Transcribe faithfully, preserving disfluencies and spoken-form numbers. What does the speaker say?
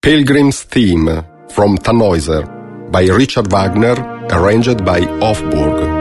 Pilgrim's Theme from Tannhäuser by Richard Wagner, arranged by Hofburg.